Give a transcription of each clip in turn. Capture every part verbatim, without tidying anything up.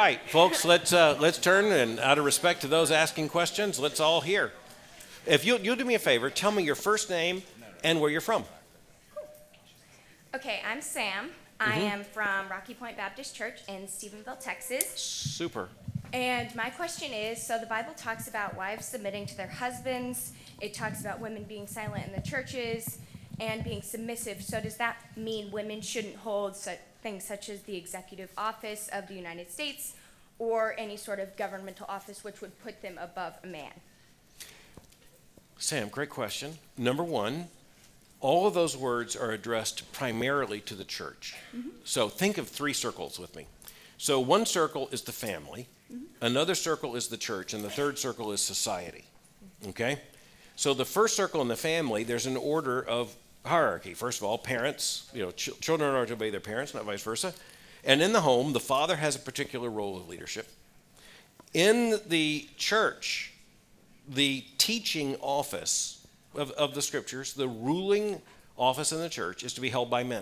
right, folks, let's uh, let's turn, and out of respect to those asking questions, let's all hear. If you, you'll do me a favor, tell me your first name and where you're from. Okay, I'm Sam. I mm-hmm. am from Rocky Point Baptist Church in Stephenville, Texas. Super. And my question is, so the Bible talks about wives submitting to their husbands. It talks about women being silent in the churches and being submissive. So does that mean women shouldn't hold such things such as the executive office of the United States or any sort of governmental office which would put them above a man? Sam, great question. Number one, all of those words are addressed primarily to the church. Mm-hmm. So think of three circles with me. So one circle is the family, mm-hmm. another circle is the church, and the third circle is society. Okay? So the first circle in the family, there's an order of hierarchy. First of all, parents, you know, ch- children are to obey their parents, not vice versa. And in the home, the father has a particular role of leadership. In the church, the teaching office of, of the scriptures, the ruling office in the church is to be held by men.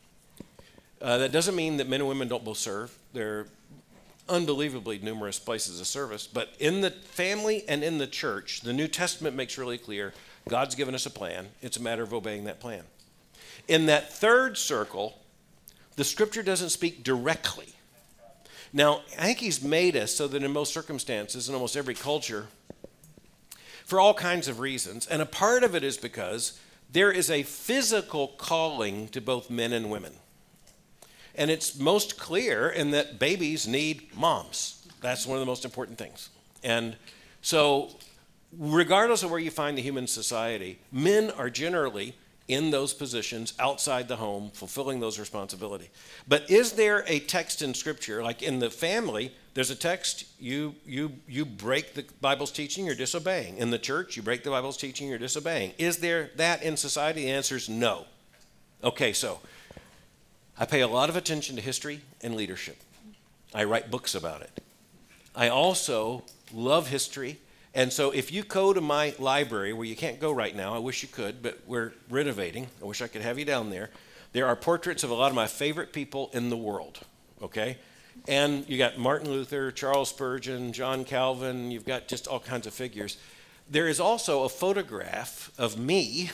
Uh, that doesn't mean that men and women don't both serve. There are unbelievably numerous places of service. But in the family and in the church, the New Testament makes really clear God's given us a plan. It's a matter of obeying that plan. In that third circle, the scripture doesn't speak directly. Now, I think he's made us so that in most circumstances, in almost every culture, for all kinds of reasons, and a part of it is because there is a physical calling to both men and women. And it's most clear in that babies need moms. That's one of the most important things. And so, regardless of where you find the human society, men are generally in those positions outside the home, fulfilling those responsibilities. But is there a text in Scripture, like in the family, there's a text, you you you break the Bible's teaching, you're disobeying. In the church, you break the Bible's teaching, you're disobeying. Is there that in society? The answer is no. Okay, so I pay a lot of attention to history and leadership. I write books about it. I also love history. And so if you go to my library, where you can't go right now, I wish you could, but we're renovating. I wish I could have you down there. There are portraits of a lot of my favorite people in the world, okay? And you got Martin Luther, Charles Spurgeon, John Calvin. You've got just all kinds of figures. There is also a photograph of me.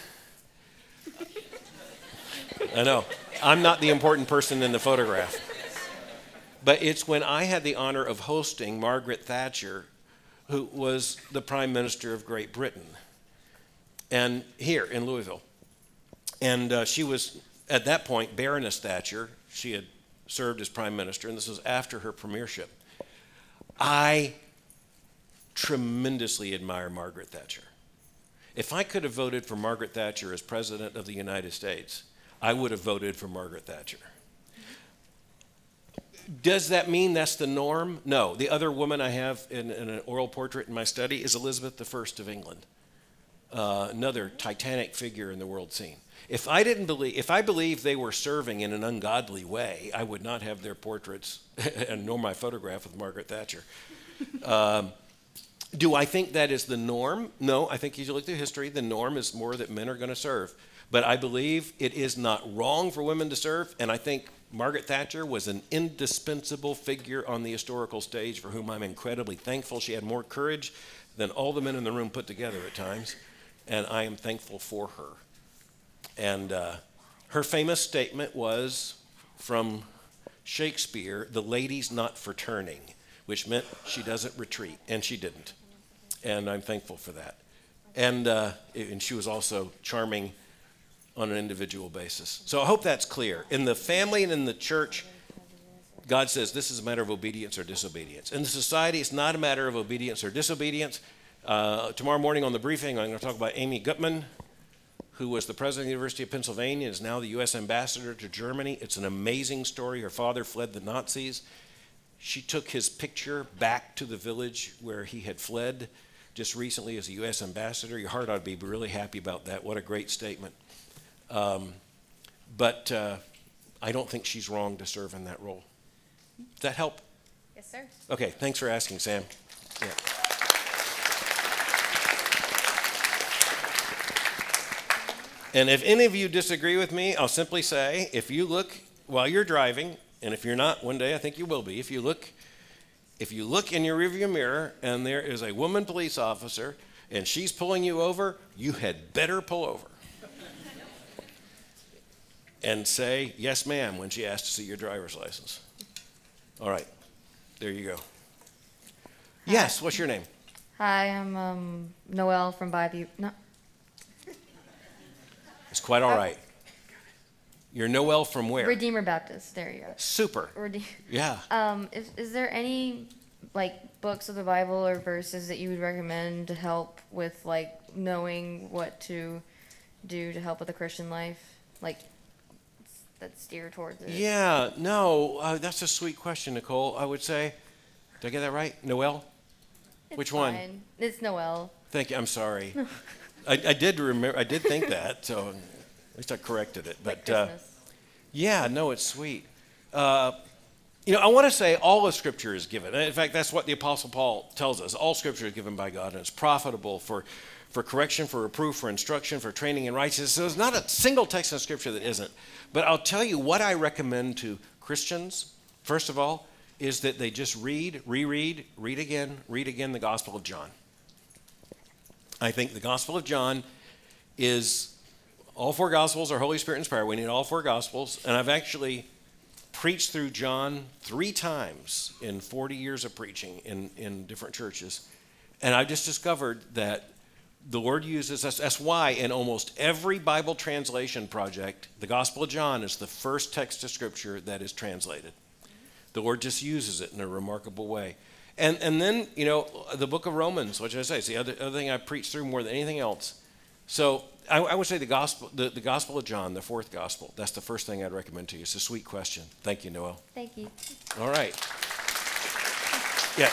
I know. I'm not the important person in the photograph. But it's when I had the honor of hosting Margaret Thatcher, who was the Prime Minister of Great Britain, and here in Louisville. And uh, she was, at that point, Baroness Thatcher. She had served as Prime Minister, and this was after her premiership. I tremendously admire Margaret Thatcher. If I could have voted for Margaret Thatcher as President of the United States, I would have voted for Margaret Thatcher. Does that mean that's the norm? No. The other woman I have in, in an oral portrait in my study is Elizabeth the First of England, uh, another titanic figure in the world scene. If I didn't believe, if I believed they were serving in an ungodly way, I would not have their portraits and nor my photograph with Margaret Thatcher. Um, do I think that is the norm? No. I think if you look through history, the norm is more that men are going to serve. But I believe it is not wrong for women to serve, and I think Margaret Thatcher was an indispensable figure on the historical stage for whom I'm incredibly thankful. She had more courage than all the men in the room put together at times, and I am thankful for her. And uh, her famous statement was from Shakespeare, "The lady's not for turning," which meant she doesn't retreat, and she didn't. And I'm thankful for that. And, uh, and she was also charming on an individual basis. So I hope that's clear. In the family and in the church, God says this is a matter of obedience or disobedience. In the society, it's not a matter of obedience or disobedience. Uh, tomorrow morning on the briefing, I'm going to talk about Amy Gutmann, who was the president of the University of Pennsylvania and is now the U S ambassador to Germany. It's an amazing story. Her father fled the Nazis. She took his picture back to the village where he had fled just recently as a U S ambassador. Your heart ought to be really happy about that. What a great statement. Um, but uh, I don't think she's wrong to serve in that role. Does that help? Yes, sir. Okay, thanks for asking, Sam. Yeah. And if any of you disagree with me, I'll simply say, if you look while you're driving, and if you're not, one day I think you will be, if you look if you look in your rearview mirror and there is a woman police officer and she's pulling you over, you had better pull over. And say, yes, ma'am, when she asks to see your driver's license. All right, there you go. Yes, what's your name? Hi, I'm um, Noelle from Bayview. No. It's quite all right. You're Noelle from where? Redeemer Baptist. There you go. Super. Rede- Yeah. Um, is, is there any like books of the Bible or verses that you would recommend to help with like knowing what to do to help with the Christian life, like that steer towards it? Yeah. No, uh, that's a sweet question, Nicole. I would say, did I get that right? Noelle? It's Which one? fine. It's Noelle. Thank you. I'm sorry. I, I did remember. I did think that. So at least I corrected it. But Like uh, Christmas. yeah, no, it's sweet. Uh, you know, I want to say all of Scripture is given. In fact, that's what the Apostle Paul tells us. All Scripture is given by God, and it's profitable for, for correction, for reproof, for instruction, for training in righteousness. So there's not a single text in Scripture that isn't. But I'll tell you what I recommend to Christians, first of all, is that they just read, reread, read again, read again the Gospel of John. I think the Gospel of John is, all four Gospels are Holy Spirit inspired. We need all four Gospels. And I've actually preached through John three times in forty years of preaching in, in different churches. And I've just discovered that the Lord uses us. That's why in almost every Bible translation project, the Gospel of John is the first text of Scripture that is translated. The Lord just uses it in a remarkable way. And and then, you know, the book of Romans, which I say, is the other, other thing I preach through more than anything else. So I, I would say the gospel, the, the Gospel of John, the fourth Gospel, that's the first thing I'd recommend to you. It's a sweet question. Thank you, Noelle. Thank you. All right. Yeah.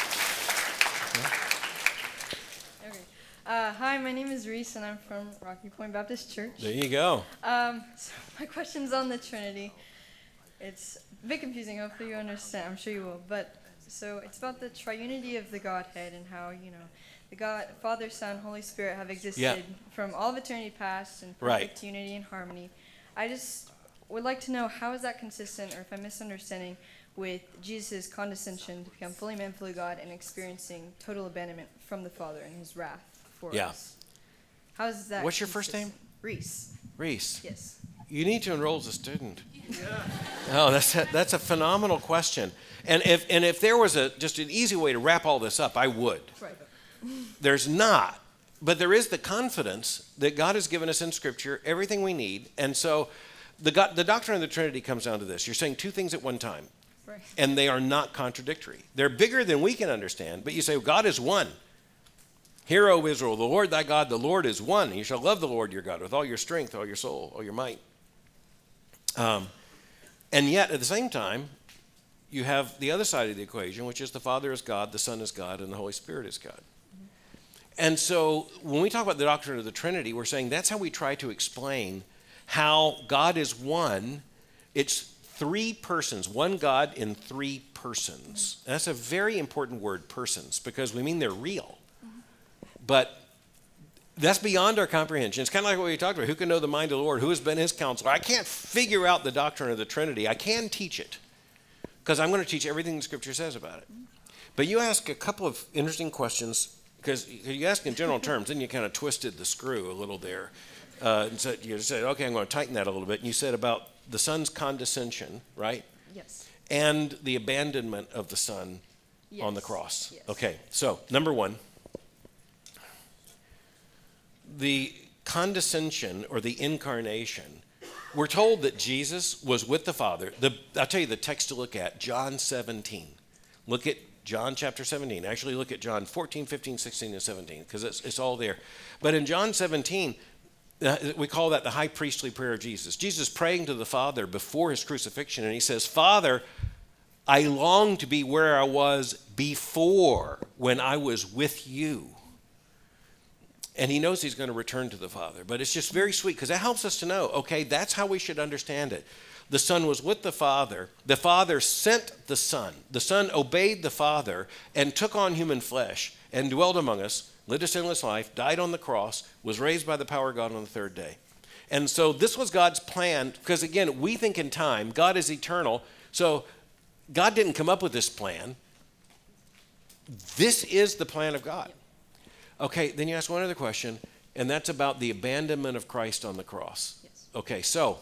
Okay. Uh, hi, my name is Reese, and I'm from Rocky Point Baptist Church. There you go. Um, so my question's on the Trinity. It's a bit confusing. Hopefully you understand. I'm sure you will. But so it's about the triunity of the Godhead and how, you know, the God, Father, Son, Holy Spirit have existed Yeah. from all of eternity past in perfect Right. unity and harmony. I just would like to know, how is that consistent, or if I'm misunderstanding, with Jesus' condescension to become fully man, fully God, and experiencing total abandonment from the Father and his wrath for Yeah. us? How is that What's your first consistent? Reese. Reese, Yes. you need to enroll as a student. Oh, that's a, that's a phenomenal question. And if and if there was a just an easy way to wrap all this up, I would. Right. There's not, but there is the confidence that God has given us in Scripture everything we need. And so the God, the doctrine of the Trinity comes down to this. You're saying two things at one time, Right. and they are not contradictory. They're bigger than we can understand, but you say, well, God is one. Hear, O Israel, the Lord thy God, the Lord is one. And you shall love the Lord your God with all your strength, all your soul, all your might. Um, and yet, at the same time, you have the other side of the equation, which is the Father is God, the Son is God, and the Holy Spirit is God. And so when we talk about the doctrine of the Trinity, we're saying that's how we try to explain how God is one. It's three persons, one God in three persons. And that's a very important word, persons, because we mean they're real. But that's beyond our comprehension. It's kind of like what we talked about. Who can know the mind of the Lord? Who has been his counselor? I can't figure out the doctrine of the Trinity. I can teach it because I'm going to teach everything the Scripture says about it. But you ask a couple of interesting questions because you ask in general terms, then you kind of twisted the screw a little there. Uh, and so you said, okay, I'm going to tighten that a little bit. And you said about the Son's condescension, right? Yes. And the abandonment of the Son Yes. on the cross. Yes. Okay, so number one, the condescension or the incarnation, we're told that Jesus was with the Father. The, I'll tell you the text to look at, John seventeen. Look at John chapter seventeen. Actually, look at John fourteen, fifteen, sixteen, and seventeen, because it's, it's all there. But in John seventeen, uh, we call that the high priestly prayer of Jesus. Jesus praying to the Father before his crucifixion, and he says, Father, I long to be where I was before when I was with you. And he knows he's going to return to the Father. But it's just very sweet because that helps us to know, okay, that's how we should understand it. The Son was with the Father. The Father sent the Son. The Son obeyed the Father and took on human flesh and dwelled among us, lived a sinless life, died on the cross, was raised by the power of God on the third day. And so this was God's plan because, again, we think in time. God is eternal. So God didn't come up with this plan. This is the plan of God. Okay, then you ask one other question, and that's about the abandonment of Christ on the cross. Yes. Okay, so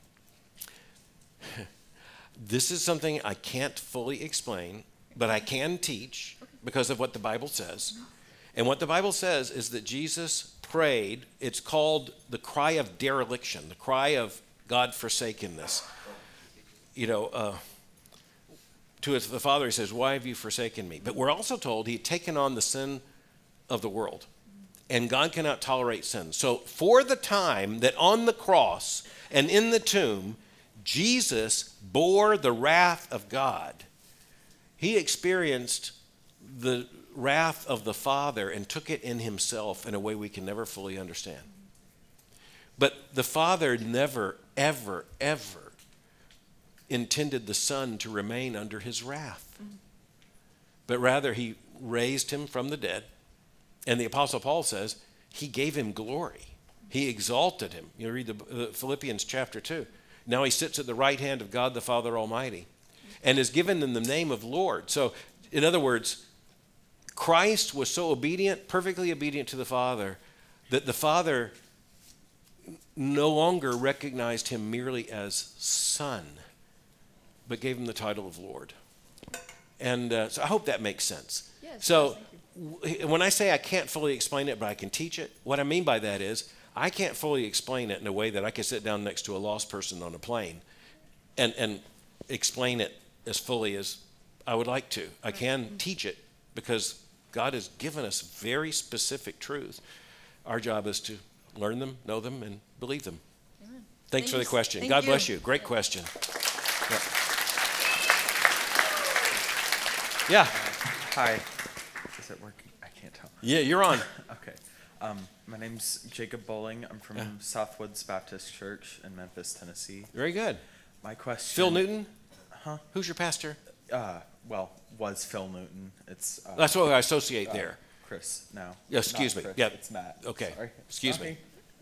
this is something I can't fully explain, but I can teach because of what the Bible says. And what the Bible says is that Jesus prayed, it's called the cry of dereliction, the cry of God forsakenness. You know, uh, to his, the Father, he says, why have you forsaken me? But we're also told he had taken on the sin of the world. And God cannot tolerate sin. So for the time that on the cross and in the tomb, Jesus bore the wrath of God, he experienced the wrath of the Father and took it in himself in a way we can never fully understand. But the Father never, ever, ever intended the Son to remain under his wrath. But rather, he raised him from the dead. And the Apostle Paul says he gave him glory. He exalted him. You read the, uh, Philippians chapter two. Now he sits at the right hand of God the Father Almighty and is given in the name of Lord. So, in other words, Christ was so obedient, perfectly obedient to the Father, that the Father no longer recognized him merely as Son, but gave him the title of Lord. And uh, so I hope that makes sense. Yes, so yes, w- when I say I can't fully explain it, but I can teach it, what I mean by that is I can't fully explain it in a way that I can sit down next to a lost person on a plane and, and explain it as fully as I would like to. I can teach it because God has given us very specific truths. Our job is to learn them, know them, and believe them. Amen. Thanks for the Thanks. question. Thank God you. bless you. Great question. Yeah. Hi. Is it working? I can't tell. Yeah, you're on. Okay. Um, my name's Jacob Bowling. I'm from Yeah. Southwoods Baptist Church in Memphis, Tennessee. Very good. My question. Phil Newton? Huh? Who's your pastor? Uh, well, was Phil Newton. It's. Uh, That's what I associate uh, there. Chris now. Yeah, excuse Not me. Chris, Yeah. It's Matt. Okay. Sorry. Excuse me.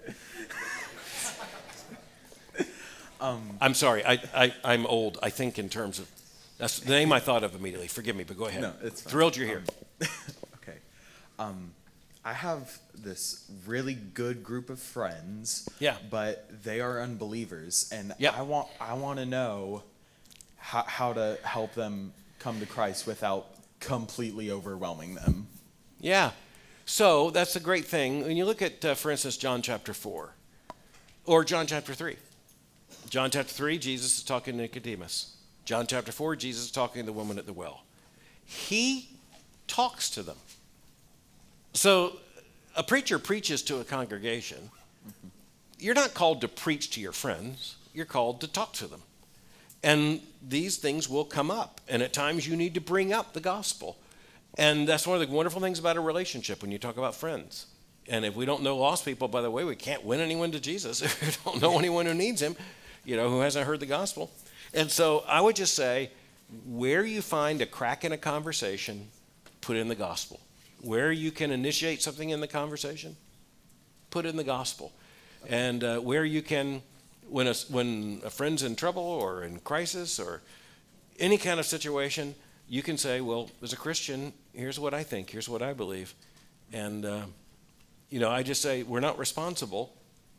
Um, I'm sorry. I, I, I'm old. I think in terms of, that's the name I thought of immediately. Forgive me, but go ahead. No, it's fine. Thrilled you're here. Um, okay. Um, I have this really good group of friends. Yeah. But they are unbelievers, and Yeah. I want I want to know how how to help them come to Christ without completely overwhelming them. Yeah. So that's a great thing. When you look at, uh, for instance, John chapter four or John chapter three. John chapter three, Jesus is talking to Nicodemus. John chapter four, Jesus is talking to the woman at the well. He talks to them. So a preacher preaches to a congregation. Mm-hmm. You're not called to preach to your friends. You're called to talk to them. And these things will come up. And at times you need to bring up the gospel. And that's one of the wonderful things about a relationship when you talk about friends. And if we don't know lost people, by the way, we can't win anyone to Jesus. If we don't know anyone who needs him, you know, who hasn't heard the gospel. And so I would just say, where you find a crack in a conversation, put in the gospel. Where you can initiate something in the conversation, put in the gospel. And uh, where you can, when a, when a friend's in trouble or in crisis or any kind of situation, you can say, well, as a Christian, here's what I think, here's what I believe. And, uh, you know, I just say we're not responsible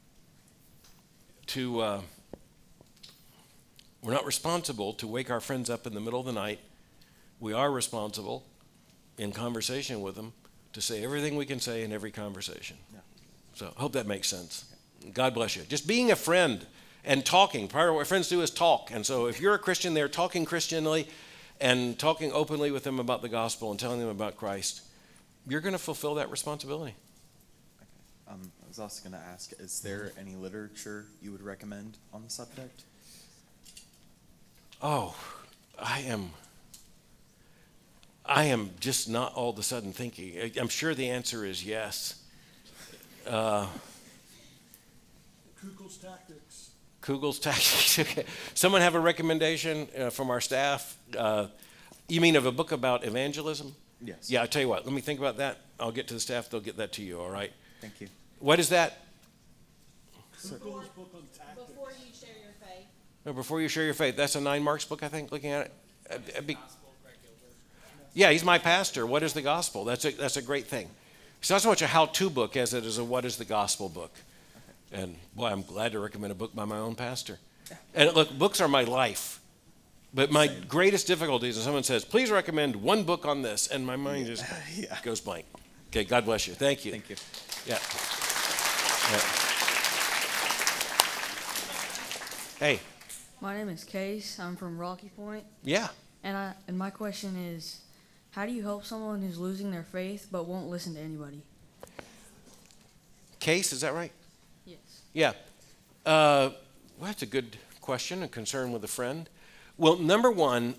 to, uh, we're not responsible to wake our friends up in the middle of the night. We are responsible in conversation with them to say everything we can say in every conversation. Yeah. So I hope that makes sense. God bless you. Just being a friend and talking. Part of what friends do is talk. And so if you're a Christian, they're talking Christianly and talking openly with them about the gospel and telling them about Christ. You're going to fulfill that responsibility. Okay. Um, I was also going to ask, is there any literature you would recommend on the subject? Oh, I am... I am just not all of a sudden thinking. I- I'm sure the answer is yes. Uh, Kugel's Tactics. Kugel's Tactics. Okay. Someone have a recommendation uh, from our staff? Uh, you mean of a book about evangelism? Yes. Yeah, I'll tell you what. Let me think about that. I'll get to the staff. They'll get that to you, all right? Thank you. What is that? Kugel's book on tactics. Before you share your faith. Oh, Before You Share Your Faith. That's a Nine Marks book, I think, looking at it. Uh, it'd be- Yeah, he's my pastor. What is the gospel? That's a, that's a great thing. It's not so much a how-to book as it is a what is the gospel book. And boy, I'm glad to recommend a book by my own pastor. And look, books are my life. But my greatest difficulty is when someone says, please recommend one book on this, and my mind just Yeah. goes blank. Okay, God bless you. Thank you. Thank you. Yeah. Yeah. Hey, My name is Case. I'm from Rocky Point, yeah. and I and my question is, how do you help someone who's losing their faith but won't listen to anybody? Case, is that right? Yes. Yeah. Uh, well, that's a good question, a concern with a friend. Well, number one,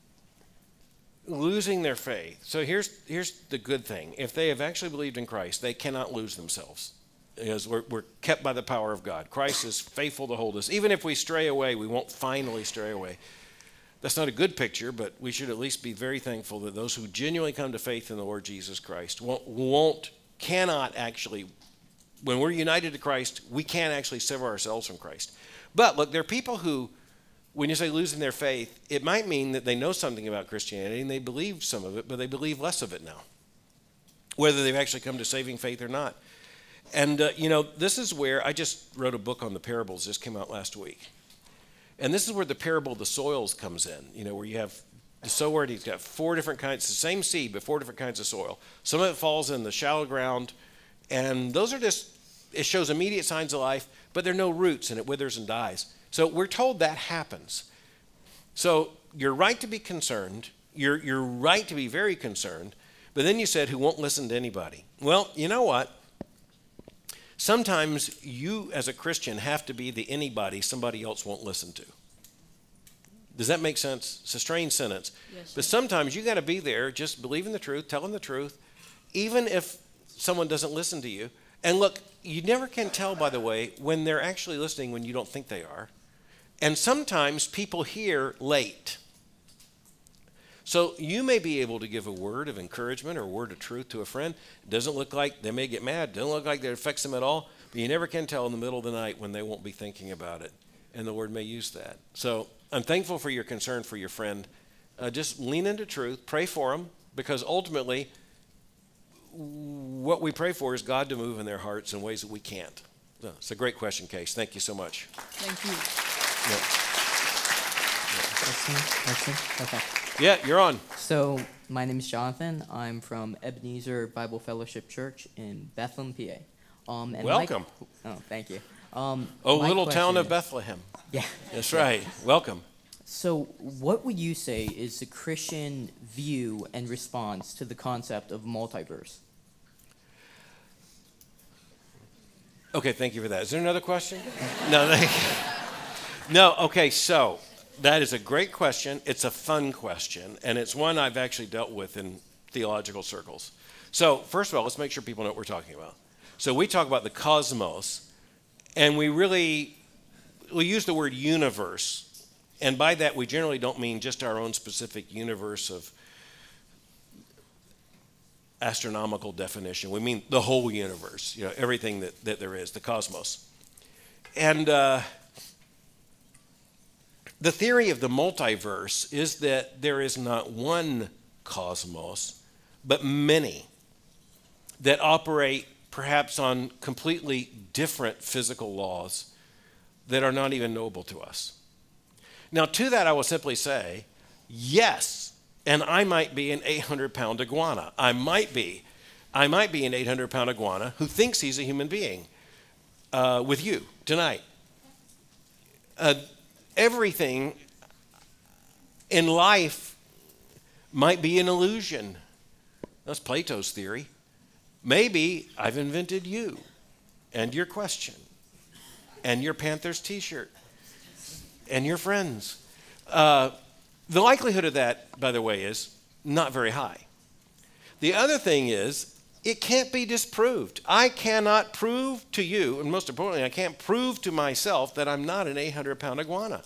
losing their faith. So here's here's the good thing. If they have actually believed in Christ, they cannot lose themselves. Because we're, we're kept by the power of God. Christ is faithful to hold us. Even if we stray away, we won't finally stray away. That's not a good picture, but we should at least be very thankful that those who genuinely come to faith in the Lord Jesus Christ won't, won't cannot actually, when we're united to Christ, we can't actually sever ourselves from Christ. But look, there are people who, when you say losing their faith, it might mean that they know something about Christianity and they believe some of it, but they believe less of it now, whether they've actually come to saving faith or not. And, uh, you know, this is where I just wrote a book on the parables. This came out last week. And this is where the parable of the soils comes in, you know, where you have the sower, and he's got four different kinds, the same seed, but four different kinds of soil. Some of it falls in the shallow ground, and those are just, it shows immediate signs of life, but there are no roots, and it withers and dies. So we're told that happens. So you're right to be concerned. You're, you're right to be very concerned. But then you said, who won't listen to anybody. Well, you know what? Sometimes you, as a Christian, have to be the anybody somebody else won't listen to. Does that make sense? It's a strange sentence. Yes, But sir. sometimes you got to be there, just believing the truth, telling the truth, even if someone doesn't listen to you. And look, you never can tell, by the way, when they're actually listening when you don't think they are. And sometimes people hear late. So you may be able to give a word of encouragement or a word of truth to a friend. It doesn't look like they may get mad. It doesn't look like that affects them at all. But you never can tell in the middle of the night when they won't be thinking about it. And the Lord may use that. So I'm thankful for your concern for your friend. Uh, just lean into truth. Pray for them. Because ultimately, what we pray for is God to move in their hearts in ways that we can't. So it's a great question, Case. Thank you so much. Thank you. Yeah. Okay. Yeah, you're on. So my name is Jonathan. I'm from Ebenezer Bible Fellowship Church in Bethlehem, P A. Um, and my- Welcome. oh, thank you. Um, Oh, my little town question of is- Bethlehem. Yeah. That's right. Welcome. So, what would you say is the Christian view and response to the concept of multiverse? Okay, thank you for that. Is there another question? No, thank no. Okay, so that is a great question. It's a fun question, and it's one I've actually dealt with in theological circles. So, first of all, let's make sure people know what we're talking about. So, we talk about the cosmos, and we really we use the word universe, and by that we generally don't mean just our own specific universe of astronomical definition. We mean the whole universe, you know, everything that, that there is, the cosmos. And uh, the theory of the multiverse is that there is not one cosmos, but many that operate perhaps on completely different physical laws that are not even knowable to us. Now, to that I will simply say, yes, and I might be an eight hundred pound iguana. I might be. I might be an eight hundred pound iguana who thinks he's a human being uh, with you tonight. Uh, everything in life might be an illusion. That's Plato's theory. Maybe I've invented you and your question and your Panthers t-shirt and your friends. Uh, the likelihood of that, by the way, is not very high. The other thing is, it can't be disproved. I cannot prove to you, and most importantly, I can't prove to myself that I'm not an eight hundred pound iguana.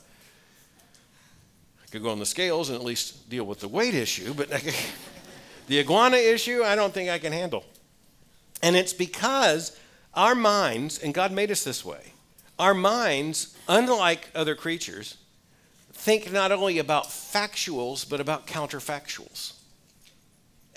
I could go on the scales and at least deal with the weight issue, but the iguana issue, I don't think I can handle. And it's because our minds, and God made us this way, our minds, unlike other creatures, think not only about factuals, but about counterfactuals.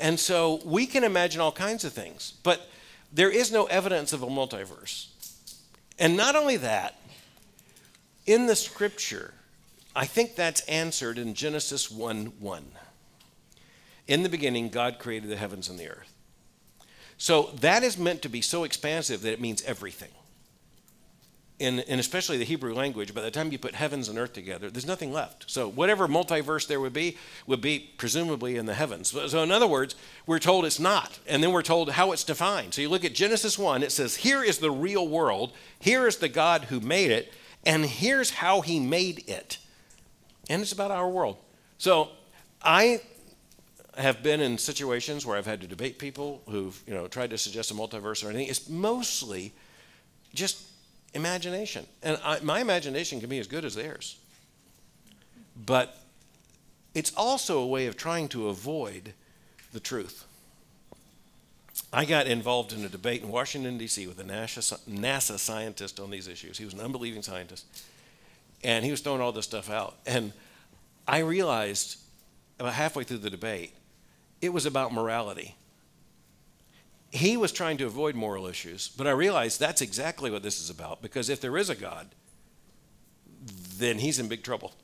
And so we can imagine all kinds of things, but there is no evidence of a multiverse. And not only that, in the scripture, I think that's answered in Genesis one one. In the beginning, God created the heavens and the earth. So that is meant to be so expansive that it means everything. In, in especially the Hebrew language, by the time you put heavens and earth together, there's nothing left. So whatever multiverse there would be, would be presumably in the heavens. So, so in other words, we're told it's not. And then we're told how it's defined. So you look at Genesis one, it says, here is the real world. Here is the God who made it. And here's how he made it. And it's about our world. So I have been in situations where I've had to debate people who've, you know, tried to suggest a multiverse or anything. It's mostly just imagination. And I, my imagination can be as good as theirs. But it's also a way of trying to avoid the truth. I got involved in a debate in Washington, D C with a NASA, NASA scientist on these issues. He was an unbelieving scientist. And he was throwing all this stuff out. And I realized about halfway through the debate, it was about morality. He was trying to avoid moral issues, but I realized that's exactly what this is about, because if there is a God, then he's in big trouble.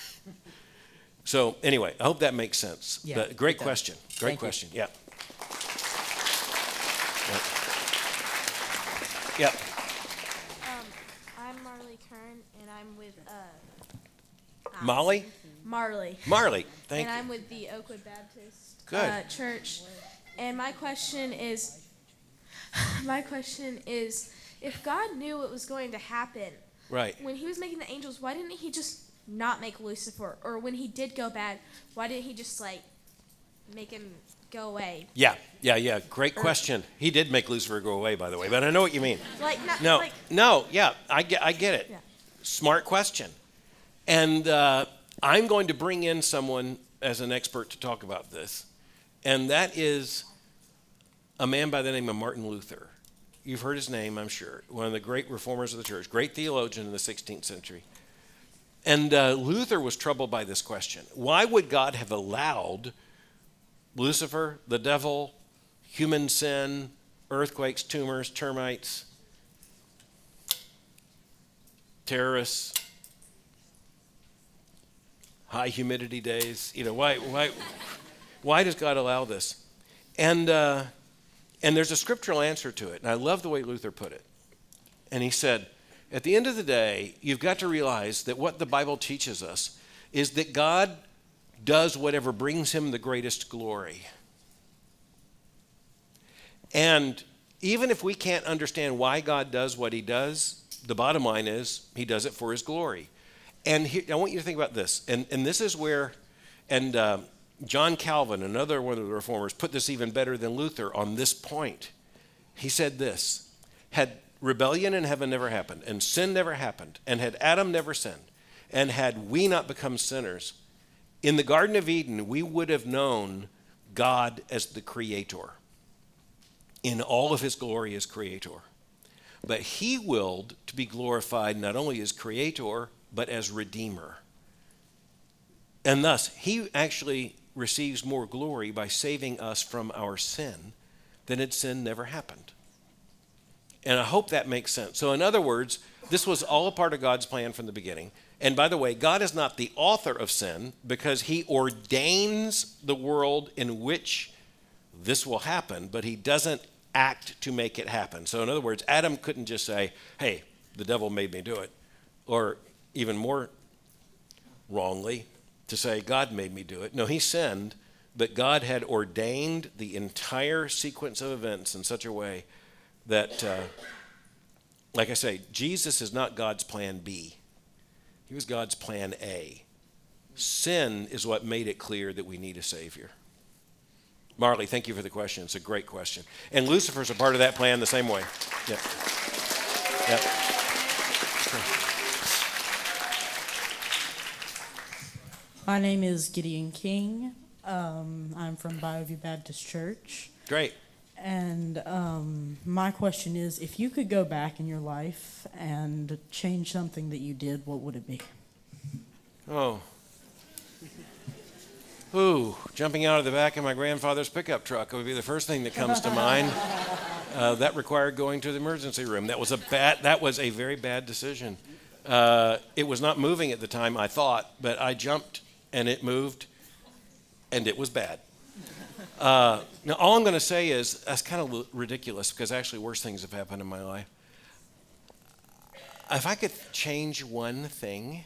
So anyway, I hope that makes sense. Yeah, But great it does. question. Great Thank you. question. Yeah. Yeah. Um, I'm Marley Kern, and I'm with uh, Molly? Marley. Marley, thank and you. I'm with the Oakwood Baptist Good. Uh, Church. And my question is, my question is, if God knew what was going to happen, Right. when he was making the angels, why didn't he just not make Lucifer? Or when he did go bad, why didn't he just, like, make him go away? Yeah, yeah, yeah. Great question. He did make Lucifer go away, by the way, but I know what you mean. Like, not, No, like, no, yeah, I get, I get it. Yeah. Smart question. And uh, I'm going to bring in someone as an expert to talk about this, and that is a man by the name of Martin Luther. You've heard his name, I'm sure. One of the great reformers of the church, great theologian in the sixteenth century. And uh, Luther was troubled by this question. Why would God have allowed Lucifer, the devil, human sin, earthquakes, tumors, termites, terrorists, high humidity days? You know, why, why, why does God allow this? And, uh, and there's a scriptural answer to it. And I love the way Luther put it. And he said, at the end of the day, you've got to realize that what the Bible teaches us is that God does whatever brings him the greatest glory. And even if we can't understand why God does what he does, the bottom line is he does it for his glory. And here, I want you to think about this. And, and this is where, and uh, John Calvin, another one of the reformers, put this even better than Luther on this point. He said this: had rebellion in heaven never happened, and sin never happened, and had Adam never sinned, and had we not become sinners, in the Garden of Eden, we would have known God as the creator in all of his glory as creator. But he willed to be glorified not only as creator, but as redeemer. And thus, he actually receives more glory by saving us from our sin than had sin never happened. And I hope that makes sense. So in other words, this was all a part of God's plan from the beginning. And by the way, God is not the author of sin because he ordains the world in which this will happen, but he doesn't act to make it happen. So in other words, Adam couldn't just say, hey, the devil made me do it. Or even more wrongly, to say God made me do it. No, he sinned, but God had ordained the entire sequence of events in such a way that, uh, like I say, Jesus is not God's plan B. He was God's plan A. Sin is what made it clear that we need a Savior. Marley, thank you for the question. It's a great question. And Lucifer's a part of that plan the same way. Yep. Yep. My name is Gideon King. Um, I'm from Bioview Baptist Church. Great. And um, my question is, if you could go back in your life and change something that you did, what would it be? Oh. Ooh, jumping out of the back of my grandfather's pickup truck would be the first thing that comes to mind. Uh, that required going to the emergency room. That was a bad. That was a very bad decision. Uh, it was not moving at the time, I thought, but I jumped and it moved, and it was bad. Uh, now, all I'm going to say is that's kind of l- ridiculous because actually worse things have happened in my life. If I could change one thing,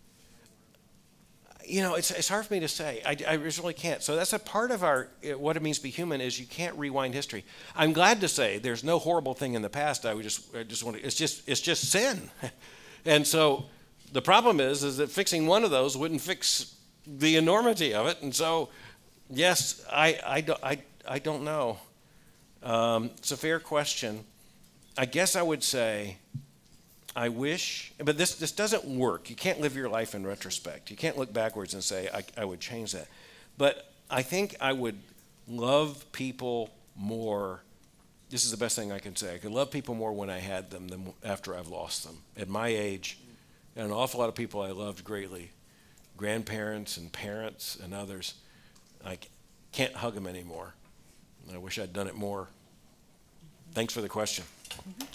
you know, it's it's hard for me to say. I, I really can't. So that's a part of our what it means to be human is you can't rewind history. I'm glad to say there's no horrible thing in the past. I would just I just want to. It's just it's just sin, and so the problem is is that fixing one of those wouldn't fix the enormity of it. And so, yes, I I don't I I don't know. Um, it's a fair question. I guess I would say. I wish, but this, this doesn't work. You can't live your life in retrospect. You can't look backwards and say, I, I would change that. But I think I would love people more. This is the best thing I can say. I could love people more when I had them than after I've lost them. At my age, an awful lot of people I loved greatly, grandparents and parents and others, I can't hug them anymore. I wish I'd done it more. Thanks for the question. Mm-hmm.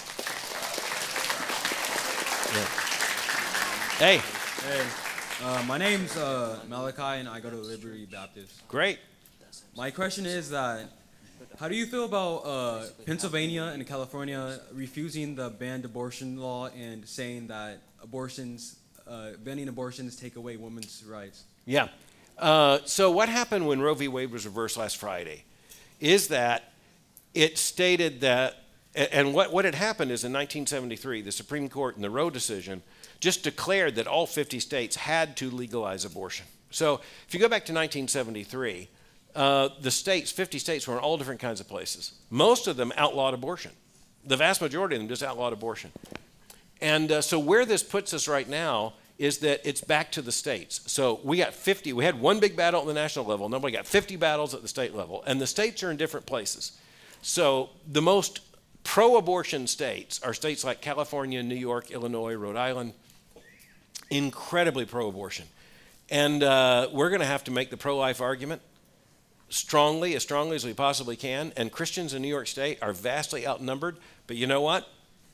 Hey. Hey. Uh, my name's uh, Malachi, and I go to Liberty Baptist. Great. My question is that, how do you feel about uh, Pennsylvania and California refusing the banned abortion law and saying that abortions, uh, banning abortions take away women's rights? Yeah. Uh, so what happened when Roe v. Wade was reversed last Friday is that it stated that, and what, what had happened is in nineteen seventy-three, the Supreme Court in the Roe decision just declared that all fifty states had to legalize abortion. So if you go back to nineteen seventy-three, uh, the states, fifty states were in all different kinds of places. Most of them outlawed abortion. The vast majority of them just outlawed abortion. And uh, so where this puts us right now is that it's back to the states. So we got fifty, we had one big battle at the national level, nobody got fifty battles at the state level, and the states are in different places. So the most pro-abortion states are states like California, New York, Illinois, Rhode Island, incredibly pro-abortion. And uh, we're going to have to make the pro-life argument strongly, as strongly as we possibly can. And Christians in New York State are vastly outnumbered. But you know what?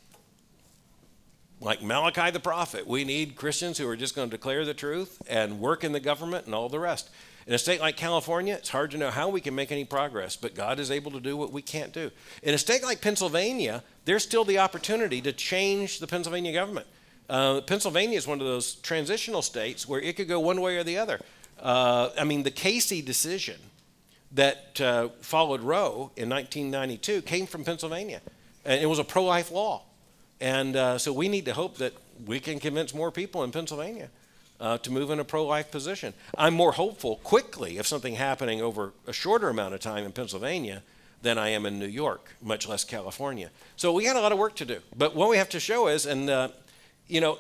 Like Malachi the prophet, we need Christians who are just going to declare the truth and work in the government and all the rest. In a state like California, it's hard to know how we can make any progress, but God is able to do what we can't do. In a state like Pennsylvania, there's still the opportunity to change the Pennsylvania government. Uh, Pennsylvania is one of those transitional states where it could go one way or the other. Uh, I mean, the Casey decision that uh, followed Roe in nineteen ninety-two came from Pennsylvania, and it was a pro-life law. And uh, so we need to hope that we can convince more people in Pennsylvania uh, to move in a pro-life position. I'm more hopeful quickly of something happening over a shorter amount of time in Pennsylvania than I am in New York, much less California. So we got a lot of work to do. But what we have to show is, and uh, you know,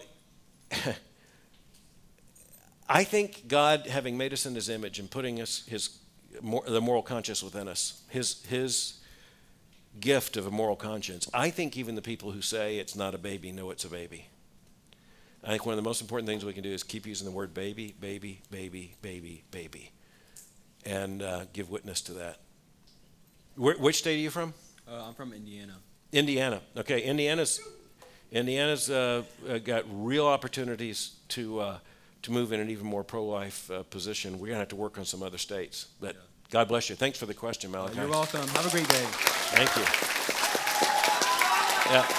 I think God, having made us in His image and putting us His the moral conscience within us, His His gift of a moral conscience. I think even the people who say it's not a baby know it's a baby. I think one of the most important things we can do is keep using the word baby, baby, baby, baby, baby, and uh, give witness to that. Where, which state are you from? Uh, I'm from Indiana. Indiana. Okay, Indiana's Indiana's uh, uh, got real opportunities to uh, to move in an even more pro-life uh, position. We're gonna have to work on some other states. But yeah. God bless you. Thanks for the question, Malachi. You're welcome. Have a great day. Thank you. Yeah.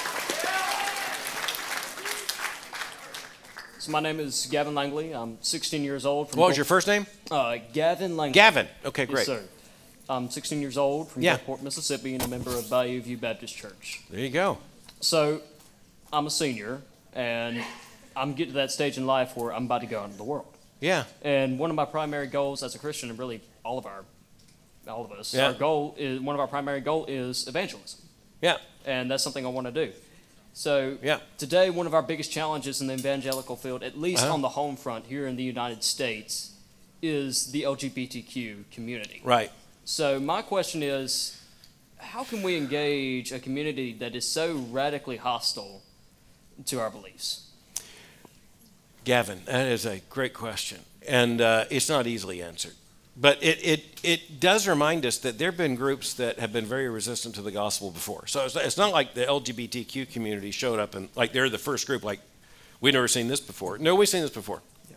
So my name is Gavin Langley. I'm sixteen years old. From What was your first name? Uh, Gavin Langley. Gavin. Okay, great. Yes, sir. I'm sixteen years old from Yeah. Gulfport, Mississippi, and a member of Bayou View Baptist Church. There you go. So I'm a senior, and I'm getting to that stage in life where I'm about to go out into the world. Yeah. And one of my primary goals as a Christian, and really all of our, all of us, Yeah. our goal is one of our primary goal is evangelism. Yeah. And that's something I want to do. So yeah. today, one of our biggest challenges in the evangelical field, at least Uh-huh. on the home front here in the United States, is the L G B T Q community. Right. So my question is, how can we engage a community that is so radically hostile to our beliefs? Gavin, that is a great question. And uh, it's not easily answered. But it, it, it does remind us that there have been groups that have been very resistant to the gospel before. So it's, it's not like the L G B T Q community showed up and like they're the first group, like we've never seen this before. No, we've seen this before.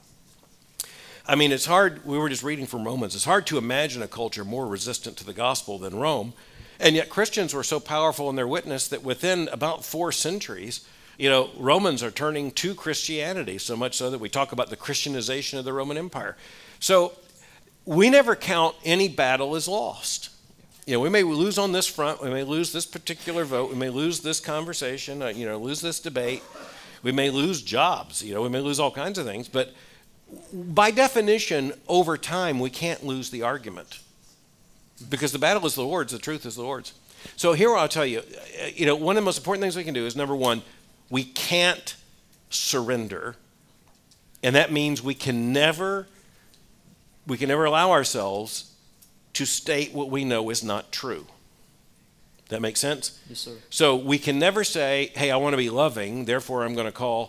I mean, it's hard, we were just reading from Romans, it's hard to imagine a culture more resistant to the gospel than Rome. And yet Christians were so powerful in their witness that within about four centuries, you know, Romans are turning to Christianity, so much so that we talk about the Christianization of the Roman Empire. So we never count any battle as lost. You know, we may lose on this front, we may lose this particular vote, we may lose this conversation, uh, you know, lose this debate, we may lose jobs, you know, we may lose all kinds of things, but by definition, over time, we can't lose the argument because the battle is the Lord's, the truth is the Lord's. So here I'll tell you, you know, one of the most important things we can do is, number one, we can't surrender, and that means we can never, we can never allow ourselves to state what we know is not true. That makes sense? Yes, sir. So we can never say, hey, I want to be loving, therefore I'm going to call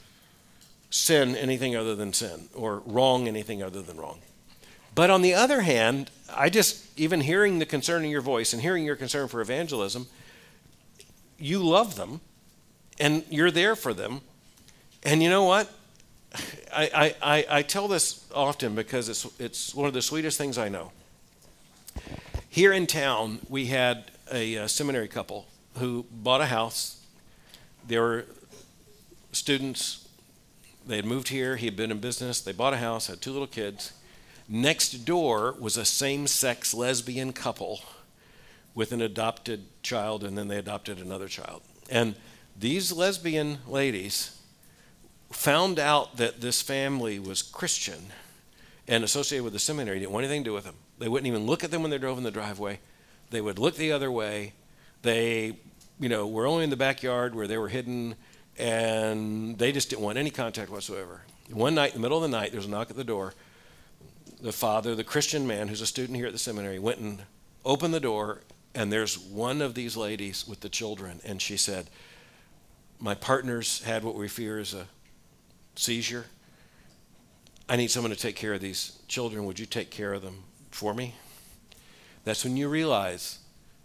sin anything other than sin, or wrong anything other than wrong. But on the other hand, I just, even hearing the concern in your voice and hearing your concern for evangelism, you love them and you're there for them. And you know what? I, I, I, I tell this often because it's, it's one of the sweetest things I know. Here in town, we had a, a seminary couple who bought a house. They were students. They had moved here. He had been in business. They bought a house, had two little kids. Next door was a same-sex lesbian couple with an adopted child, and then they adopted another child. And these lesbian ladies found out that this family was Christian and associated with the seminary. Didn't want anything to do with them. They wouldn't even look at them when they drove in the driveway. They would look the other way. They, you know, were only in the backyard where they were hidden, and they just didn't want any contact whatsoever. One night, in the middle of the night, there was a knock at the door. The father, the Christian man who's a student here at the seminary, went and opened the door, and there's one of these ladies with the children, and she said, my partner's had what we fear is a seizure. I need someone to take care of these children. Would you take care of them for me? That's when you realize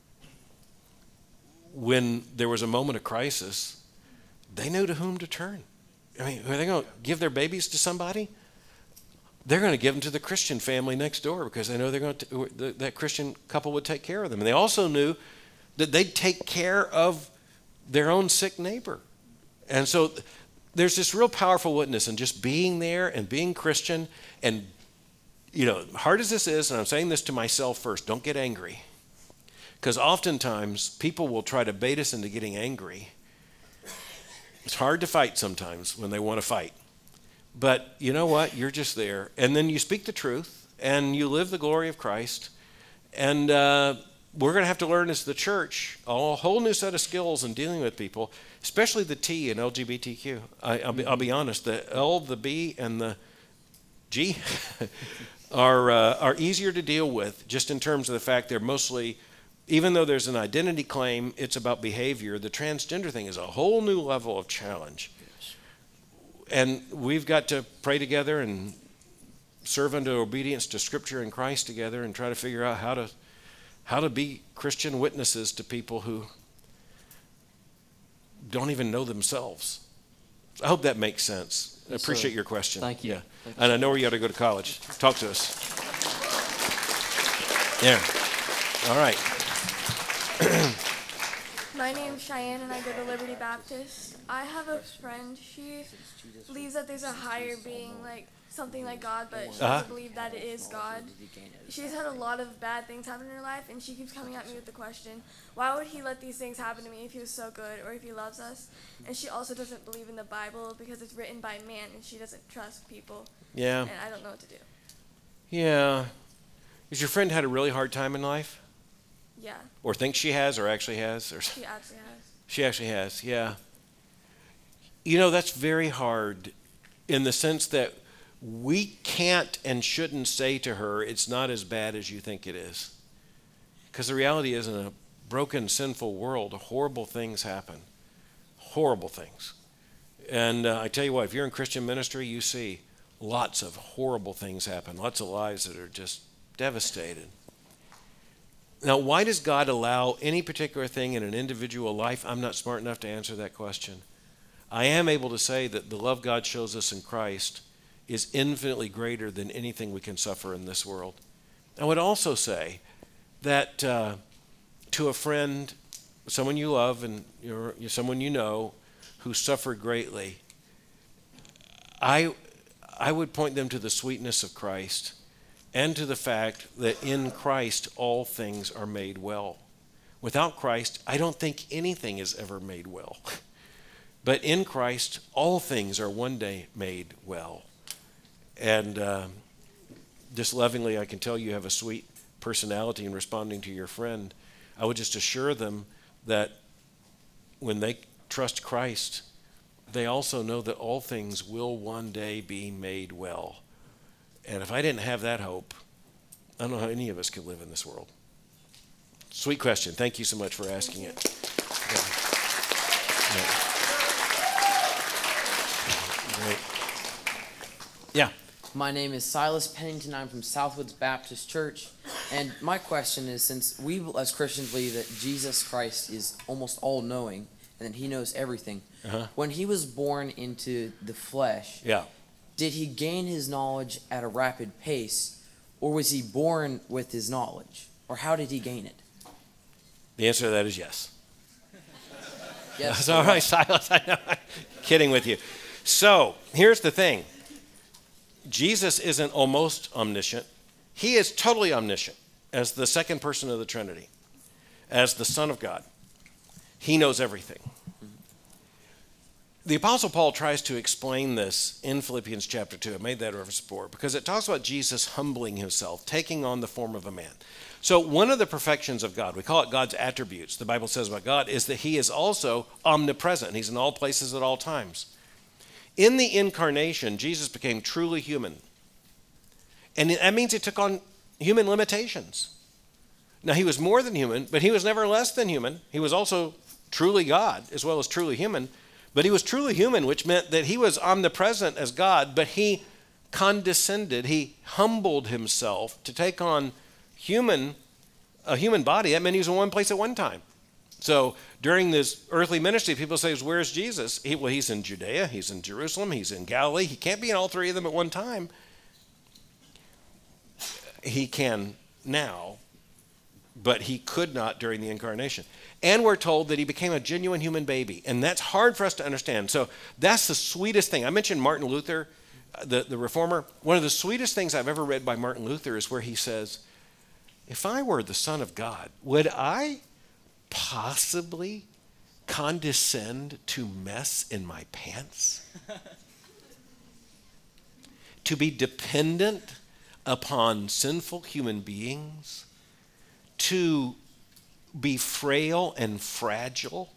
when there was a moment of crisis, they knew to whom to turn. I mean, are they going to give their babies to somebody? They're going to give them to the Christian family next door because they know they're going to, that Christian couple would take care of them. And they also knew that they'd take care of their own sick neighbor. And so there's this real powerful witness in just being there and being Christian. And, you know, hard as this is, and I'm saying this to myself first, don't get angry. Because oftentimes people will try to bait us into getting angry. It's hard to fight sometimes when they want to fight. But you know what? You're just there. And then you speak the truth and you live the glory of Christ. And uh, we're going to have to learn as the church a whole new set of skills in dealing with people, especially the T in L G B T Q. I, I'll, be, I'll be honest, the L, the B, and the G are, uh, are easier to deal with just in terms of the fact they're mostly, even though there's an identity claim, it's about behavior. The transgender thing is a whole new level of challenge. And we've got to pray together and serve unto obedience to Scripture and Christ together and try to figure out how to how to be Christian witnesses to people who don't even know themselves. I hope that makes sense. I Yes, appreciate sir. your question. Thank you. Yeah. Thank you And I so know where you ought to go to college. Talk to us. Yeah. All right. My name's Cheyenne and I go to Liberty Baptist. I have a friend, she believes that there's a higher being, like something like God, but she Uh-huh. doesn't believe that it is God. She's had a lot of bad things happen in her life, and she keeps coming at me with the question, why would he let these things happen to me if he was so good or if he loves us? And she also doesn't believe in the Bible because it's written by man and she doesn't trust people. Yeah. And I don't know what to do. Yeah. Has your friend had a really hard time in life? Yeah. Or thinks she has or actually has? Or She actually has. She actually has, yeah. You know, that's very hard in the sense that we can't and shouldn't say to her, it's not as bad as you think it is. Because the reality is, in a broken, sinful world, horrible things happen. Horrible things. And uh, I tell you what, if you're in Christian ministry, you see lots of horrible things happen, lots of lives that are just devastated. Now, why does God allow any particular thing in an individual life? I'm not smart enough to answer that question. I am able to say that the love God shows us in Christ is infinitely greater than anything we can suffer in this world. I would also say that uh, to a friend, someone you love and you're, you're someone you know who suffered greatly, I, I would point them to the sweetness of Christ and to the fact that in Christ all things are made well. Without Christ, I don't think anything is ever made well. But in Christ, all things are one day made well. And uh, just lovingly, I can tell you have a sweet personality in responding to your friend. I would just assure them that when they trust Christ, they also know that all things will one day be made well. And if I didn't have that hope, I don't know how any of us could live in this world. Sweet question. Thank you so much for asking it. Yeah. Yeah. Great. Yeah. My name is Silas Pennington. I'm from Southwoods Baptist Church. And my question is, since we as Christians believe that Jesus Christ is almost all-knowing and that he knows everything, uh-huh. when he was born into the flesh, yeah. did he gain his knowledge at a rapid pace, or was he born with his knowledge? Or how did he gain it? The answer to that is yes. Yes. That's all right, Silas. I know. I'm kidding with you. So, here's the thing. Jesus isn't almost omniscient. He is totally omniscient as the second person of the Trinity, as the Son of God. He knows everything. The Apostle Paul tries to explain this in Philippians chapter two. I made that reference before because it talks about Jesus humbling himself, taking on the form of a man. So one of the perfections of God, we call it God's attributes, the Bible says about God, is that he is also omnipresent. He's in all places at all times. In the incarnation, Jesus became truly human. And that means he took on human limitations. Now, he was more than human, but he was never less than human. He was also truly God as well as truly human. But he was truly human, which meant that he was omnipresent as God, but he condescended, he humbled himself to take on human, a human body. That meant he was in one place at one time. So during this earthly ministry, people say, where's Jesus? He, well, he's in Judea, he's in Jerusalem, he's in Galilee. He can't be in all three of them at one time. He can now, but he could not during the incarnation. And we're told that he became a genuine human baby. And that's hard for us to understand. So that's the sweetest thing. I mentioned Martin Luther, the, the reformer. One of the sweetest things I've ever read by Martin Luther is where he says, if I were the Son of God, would I possibly condescend to mess in my pants? To be dependent upon sinful human beings? To be frail and fragile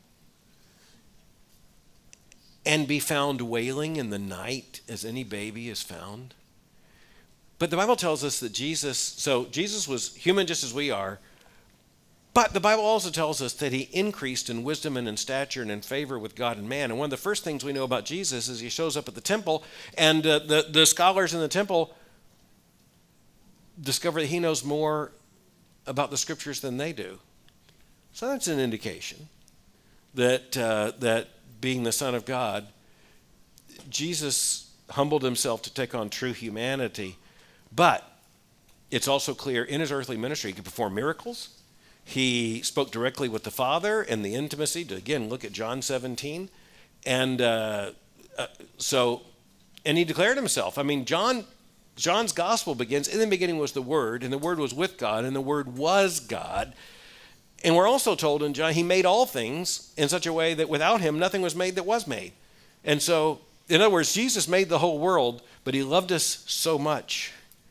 and be found wailing in the night as any baby is found? But the Bible tells us that Jesus, so Jesus was human just as we are, but the Bible also tells us that he increased in wisdom and in stature and in favor with God and man. And one of the first things we know about Jesus is he shows up at the temple, and uh, the, the scholars in the temple discover that he knows more about the scriptures than they do. So that's an indication that uh, that being the Son of God, Jesus humbled himself to take on true humanity. But it's also clear in his earthly ministry, he could perform miracles. He spoke directly with the Father in the intimacy. To, again, look at John seventeen. And uh, uh, so, and he declared himself. I mean, John, John's gospel begins, in the beginning was the Word, and the Word was with God, and the Word was God. And we're also told in John, he made all things in such a way that without him, nothing was made that was made. And so, in other words, Jesus made the whole world, but he loved us so much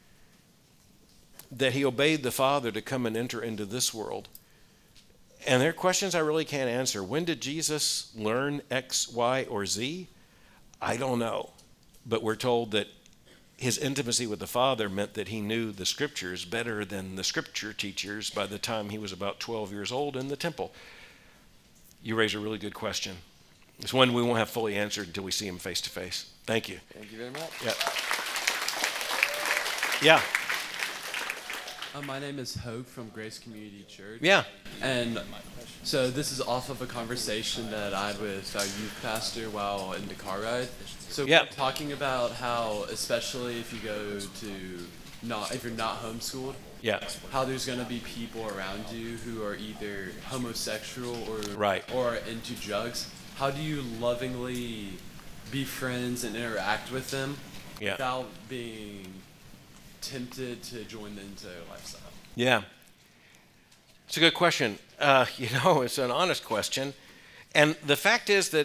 that he obeyed the Father to come and enter into this world. And there are questions I really can't answer. When did Jesus learn X, Y, or Z? I don't know. But we're told that his intimacy with the Father meant that he knew the scriptures better than the scripture teachers by the time he was about twelve years old in the temple. You raise a really good question. It's one we won't have fully answered until we see him face to face. Thank you. Thank you very much. Yeah. Yeah. Uh, my name is Hope from Grace Community Church. Yeah. And so this is off of a conversation that I had with our youth pastor while in the car ride. So yeah. we're talking about how, especially if you go to not, if you're not homeschooled, yeah, how there's going to be people around you who are either homosexual or right. or into drugs. How do you lovingly be friends and interact with them yeah. without being tempted to join into their lifestyle? Yeah. It's a good question. Uh, you know, it's an honest question. And the fact is that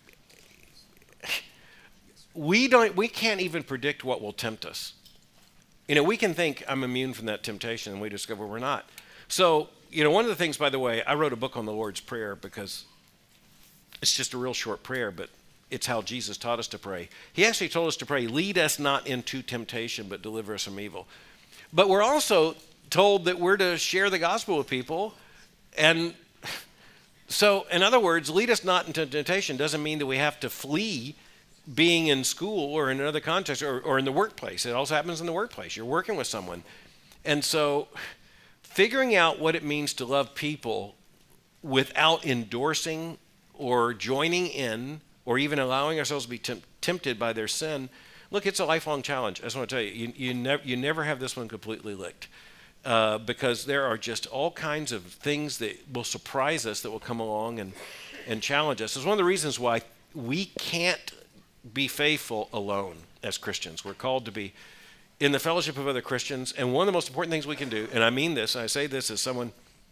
we don't we can't even predict what will tempt us. You know, we can think I'm immune from that temptation, and we discover we're not. So, you know, one of the things, by the way, I wrote a book on the Lord's Prayer because it's just a real short prayer, but it's how Jesus taught us to pray. He actually told us to pray, lead us not into temptation, but deliver us from evil. But we're also told that we're to share the gospel with people. And so, in other words, lead us not into temptation doesn't mean that we have to flee being in school or in another context or, or in the workplace. It also happens in the workplace. You're working with someone. And so figuring out what it means to love people without endorsing or joining in or even allowing ourselves to be temp- tempted by their sin, look, it's a lifelong challenge. I just want to tell you, you, you, nev- you never have this one completely licked uh, because there are just all kinds of things that will surprise us that will come along and, and challenge us. It's one of the reasons why we can't be faithful alone as Christians. We're called to be in the fellowship of other Christians. And one of the most important things we can do, and I mean this, I say this as someone,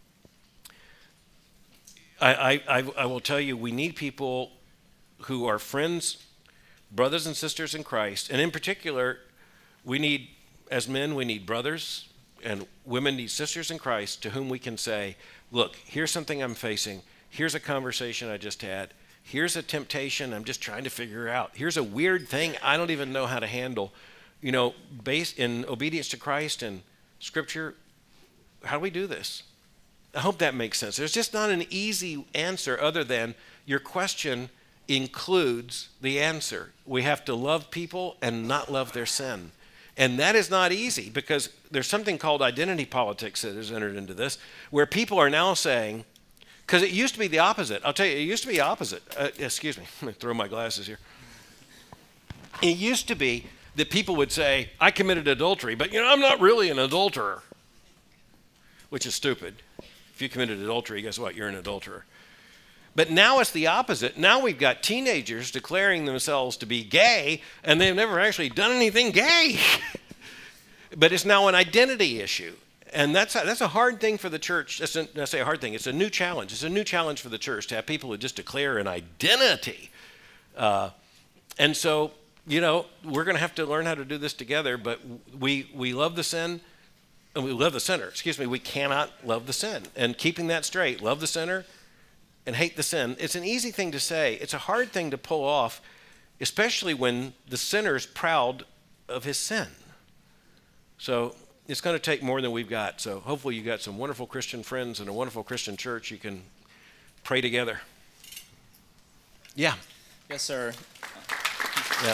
I, I, I will tell you, we need people who are friends, brothers and sisters in Christ. And in particular, we need, as men, we need brothers, and women need sisters in Christ to whom we can say, look, here's something I'm facing. Here's a conversation I just had. Here's a temptation I'm just trying to figure out. Here's a weird thing I don't even know how to handle. You know, based in obedience to Christ and Scripture, how do we do this? I hope that makes sense. There's just not an easy answer other than your question includes the answer. We have to love people and not love their sin. And that is not easy because there's something called identity politics that has entered into this, where people are now saying, because it used to be the opposite. I'll tell you, it used to be opposite. Uh, excuse me, I'm going to throw my glasses here. It used to be that people would say, I committed adultery, but you know, I'm not really an adulterer, which is stupid. If you committed adultery, guess what? You're an adulterer. But now it's the opposite. Now we've got teenagers declaring themselves to be gay, and they've never actually done anything gay. But it's now an identity issue. And that's a, that's a hard thing for the church. That's a, I say a hard thing. It's a new challenge. It's a new challenge for the church to have people who just declare an identity. Uh, and so, you know, we're going to have to learn how to do this together. But we we love the sin, and we love the sinner. Excuse me. We cannot love the sin. And keeping that straight, love the sinner and hate the sin. It's an easy thing to say. It's a hard thing to pull off, especially when the sinner's proud of his sin. So it's going to take more than we've got. So hopefully you got some wonderful Christian friends and a wonderful Christian church. You can pray together. Yeah. Yes, sir. Yeah.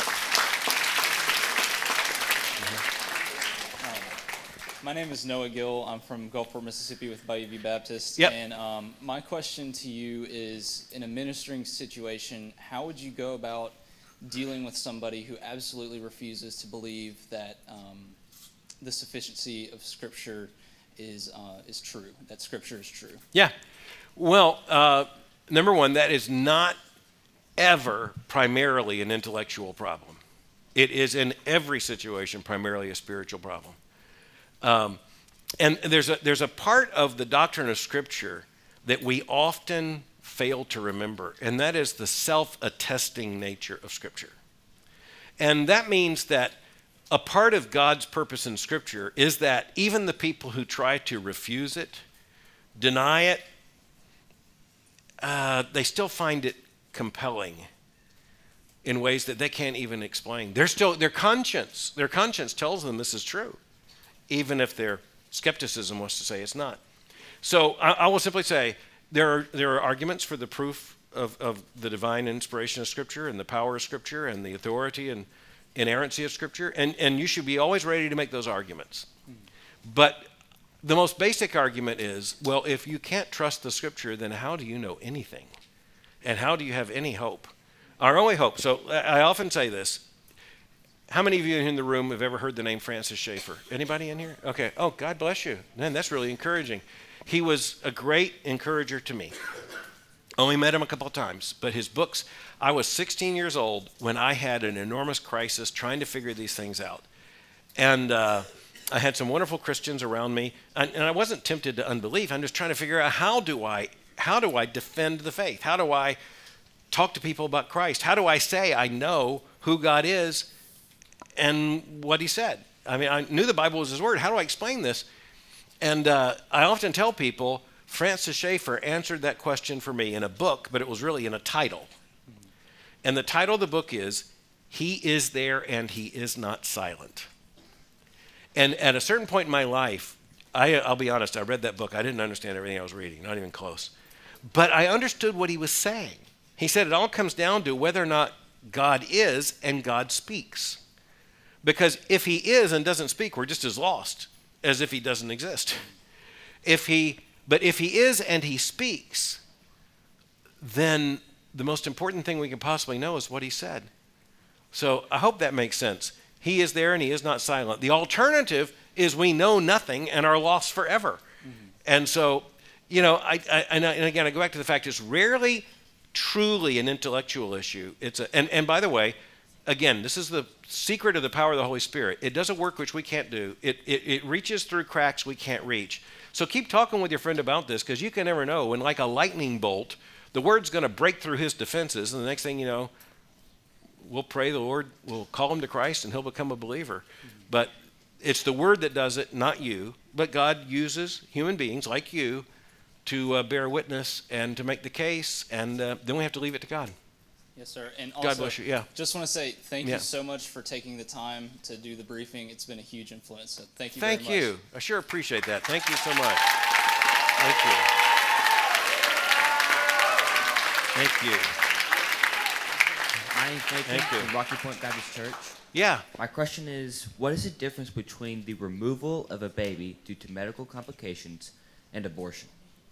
Um, my name is Noah Gill. I'm from Gulfport, Mississippi with Bayou View Baptist. Yep. And um, my question to you is, in a ministering situation, how would you go about dealing with somebody who absolutely refuses to believe that um, the sufficiency of Scripture is uh, is true, that Scripture is true? Yeah. Well, uh, number one, that is not ever primarily an intellectual problem. It is in every situation primarily a spiritual problem. Um, and there's a, there's a part of the doctrine of Scripture that we often fail to remember, and that is the self-attesting nature of Scripture. And that means that a part of God's purpose in Scripture is that even the people who try to refuse it, deny it, uh, they still find it compelling in ways that they can't even explain. They're still, their conscience, their conscience tells them this is true, even if their skepticism wants to say it's not. So I, I will simply say there are there are arguments for the proof of, of the divine inspiration of Scripture and the power of Scripture and the authority and inerrancy of Scripture, and, and you should be always ready to make those arguments. But the most basic argument is, well, if you can't trust the scripture, then how do you know anything? And how do you have any hope? Our only hope, so I often say this. How many of you in the room have ever heard the name Francis Schaeffer? Anybody in here? Okay. Oh, God bless you. Man, that's really encouraging. He was a great encourager to me. Only met him a couple of times, but his books, I was sixteen years old when I had an enormous crisis trying to figure these things out. And uh, I had some wonderful Christians around me, and, and I wasn't tempted to unbelief. I'm just trying to figure out how do I, how do I defend the faith? How do I talk to people about Christ? How do I say I know who God is and what he said? I mean, I knew the Bible was his word. How do I explain this? And uh, I often tell people, Francis Schaeffer answered that question for me in a book, but it was really in a title. And the title of the book is, He is There and He Is Not Silent. And at a certain point in my life, I, I'll be honest, I read that book. I didn't understand everything I was reading, not even close. But I understood what he was saying. He said it all comes down to whether or not God is and God speaks. Because if he is and doesn't speak, we're just as lost as if he doesn't exist. If he, but if he is and he speaks, then the most important thing we can possibly know is what he said. So I hope that makes sense. He is there and he is not silent. The alternative is we know nothing and are lost forever. Mm-hmm. And so, you know, I, I, and, I, and again, I go back to the fact it's rarely truly an intellectual issue. It's a, and, and by the way, again, this is the secret of the power of the Holy Spirit. It does a work which we can't do. It, it, it reaches through cracks we can't reach. So keep talking with your friend about this, because you can never know when, like a lightning bolt, the word's going to break through his defenses, and the next thing you know, we'll pray the Lord will call him to Christ and he'll become a believer. Mm-hmm. But it's the word that does it, not you. But God uses human beings like you to uh, bear witness and to make the case, and uh, then we have to leave it to God. Yes, sir. And also, God bless you. Yeah. Just want to say thank yeah. you so much for taking the time to do the briefing. It's been a huge influence. So thank you thank very much. you. I sure appreciate that. Thank you so much. Thank you. Thank you. My name's Nathan Thank you. from Rocky Point Baptist Church. Yeah. My question is, what is the difference between the removal of a baby due to medical complications and abortion?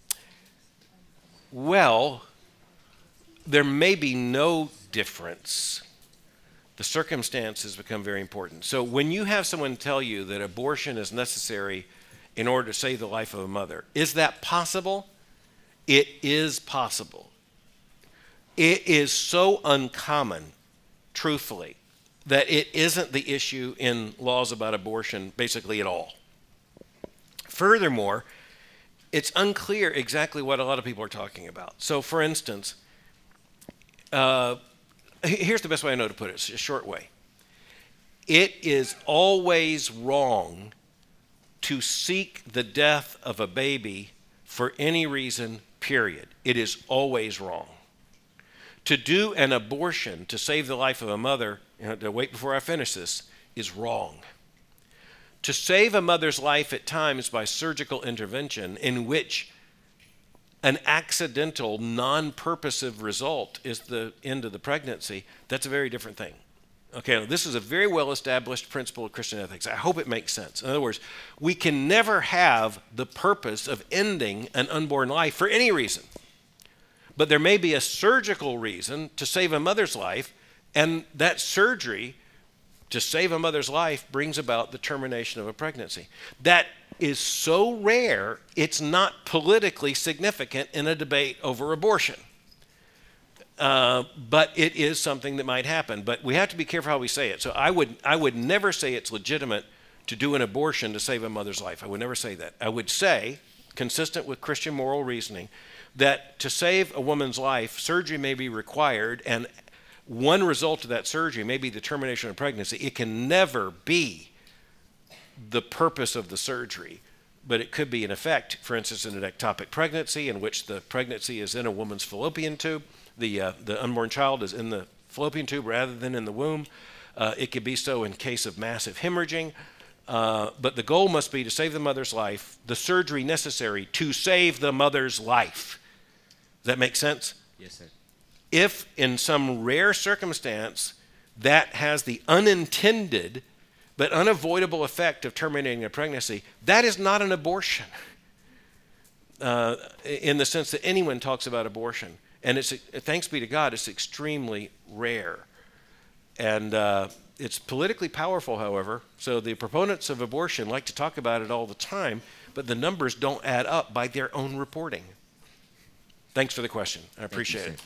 Well, there may be no difference. The circumstances become very important. So when you have someone tell you that abortion is necessary in order to save the life of a mother, is that possible? It is possible. It is so uncommon, truthfully, that it isn't the issue in laws about abortion basically at all. Furthermore, it's unclear exactly what a lot of people are talking about. So, for instance, uh, here's the best way I know to put it. It's a short way. It is always wrong to seek the death of a baby for any reason, period. It is always wrong. To do an abortion to save the life of a mother, you know, to wait before I finish this, is wrong. To save a mother's life at times by surgical intervention in which an accidental, non-purposive result is the end of the pregnancy, that's a very different thing. Okay, now this is a very well-established principle of Christian ethics. I hope it makes sense. In other words, we can never have the purpose of ending an unborn life for any reason. But there may be a surgical reason to save a mother's life, and that surgery to save a mother's life brings about the termination of a pregnancy. That is so rare, it's not politically significant in a debate over abortion. Uh, but it is something that might happen. But we have to be careful how we say it. So I would, I would never say it's legitimate to do an abortion to save a mother's life. I would never say that. I would say, consistent with Christian moral reasoning, that to save a woman's life, surgery may be required, and one result of that surgery may be the termination of pregnancy. It can never be the purpose of the surgery, but it could be an effect, for instance, in an ectopic pregnancy in which the pregnancy is in a woman's fallopian tube. The, uh, the unborn child is in the fallopian tube rather than in the womb. Uh, it could be so in case of massive hemorrhaging. Uh, but the goal must be to save the mother's life, the surgery necessary to save the mother's life. Does that make sense? Yes, sir. If in some rare circumstance that has the unintended but unavoidable effect of terminating a pregnancy, that is not an abortion uh, in the sense that anyone talks about abortion. And it's, thanks be to God, it's extremely rare. And uh, it's politically powerful, however, so the proponents of abortion like to talk about it all the time, but the numbers don't add up by their own reporting. Thanks for the question. I appreciate it.